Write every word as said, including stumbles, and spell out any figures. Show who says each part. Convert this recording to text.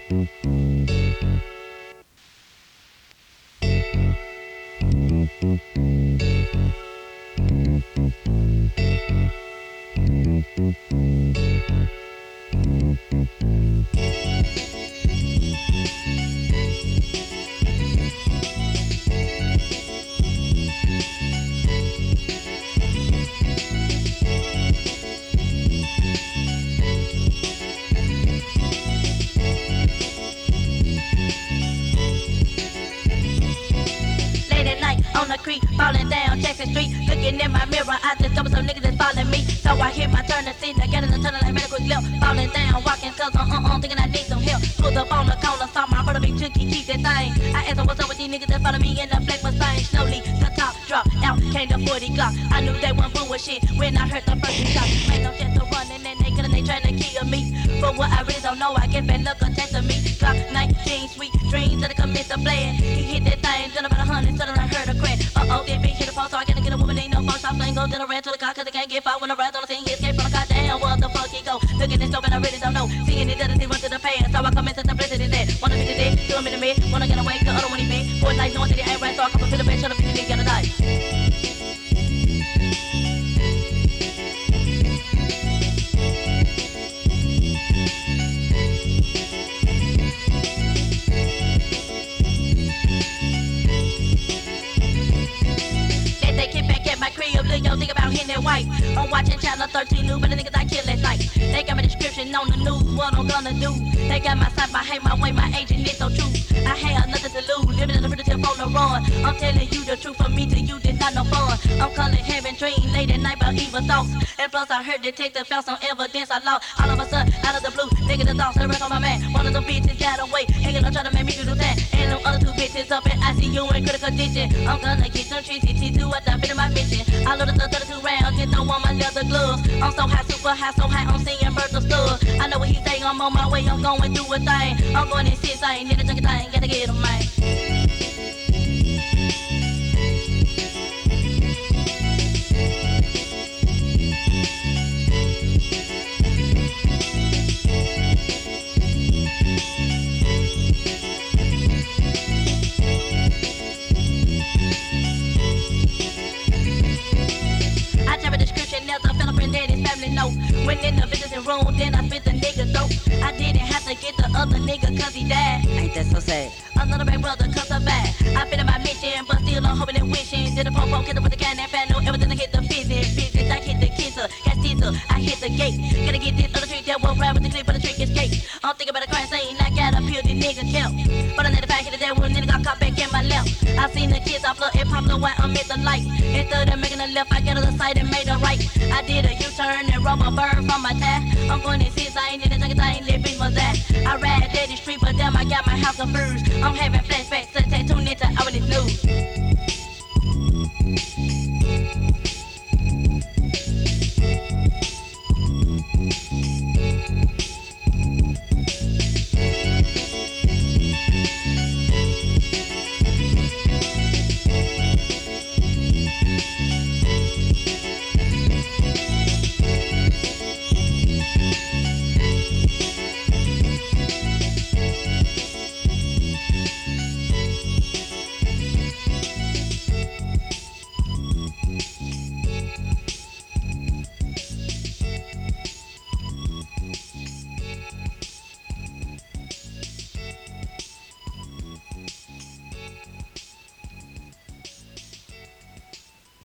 Speaker 1: Falling down Jackson Street, looking in my mirror, I just double some niggas that's following me. So I hit my turn to see, I get in the tunnel like really quick lip. Falling down, walking cause I'm uh-uh, thinking I need some help. Pulled up on the corner, saw my brother big junkie, keep that thing. I asked him what's up with these niggas that follow me in the black Mustang. Slowly, the top dropped out, came the forty Glock. I knew they weren't bullshit when I heard the first shot. Man, I'm just a running and they killing, they trying to kill me. But what I really don't know, I get bad luck attached to me. Glock nineteen, sweet dreams that I commit to blame. He hit that thing, done about a hundred, suddenly I heard a crack. Uh-oh, that bitch hit the phone, so I gotta get a woman, ain't no phone. Stop playing, go, then I ran to the car, cause I can't get far when I ran on the thing. He escaped from the car, damn, what the fuck he go? Look at this dope and I really don't know. Seeing it doesn't run to the past, so I come into the blizzard is that. One of me today, two of me to me, one again awake, the other one he been. Four nights, knowing that he ain't right, so I come up to the bed, shut up, and you get a night. Yo, think about hitting that white. I'm watching channel thirteen news, but the niggas I kill at night. They got my description on the news, what I'm gonna do. They got my side, I hate my way, my agent is so true. I have nothing to lose, living in the primitive on the run. I'm telling you the truth, for me to you, this not no fun. I'm calling having dreams late at night about evil thoughts. And plus I heard detective found some evidence I lost. All of a sudden, out of the blue, negative thoughts, the rest on my man. One of them bitches got away, ain't gonna try to make me do that. And them other two bitches up in I C U in critical condition. I'm gonna get some treaty to what I've been in my mission. I love the thirty-two rounds, just don't want my leather gloves. I'm so high, super high, so high, I'm seeing birds of studs. I know what he's saying, I'm on my way, I'm going through a thing. I'm going to sit, I ain't in the junkie thing, gotta get him, man. Went in the visiting room, then I spit the nigga dope. I didn't have to get the other nigga cause he died. Ain't that so sad? Another big brother cause I bad. I been in my mission, but still I'm hoping and wishing. Did a pump pump, kid up with the can and fan, no everything to hit the business. Business, I hit the kisser, got teaser, I hit the gate. Gotta get this other trick that won't ride with the clip, but the trick is gate. I'm thinking about the crime scene, I got a pill, the nigga kept. But I let the fact hit the day when the nigga got caught back in my left. I seen the kids, I flood and pop the white, I'm at the light. Instead of making a left, I got to the side and made a right. I did a U-turn and rubber burn from my tie. I'm going to see, I ain't in the junkie, I ain't living was that. I ride daddy street, but damn, I got my house of furs. I'm having flash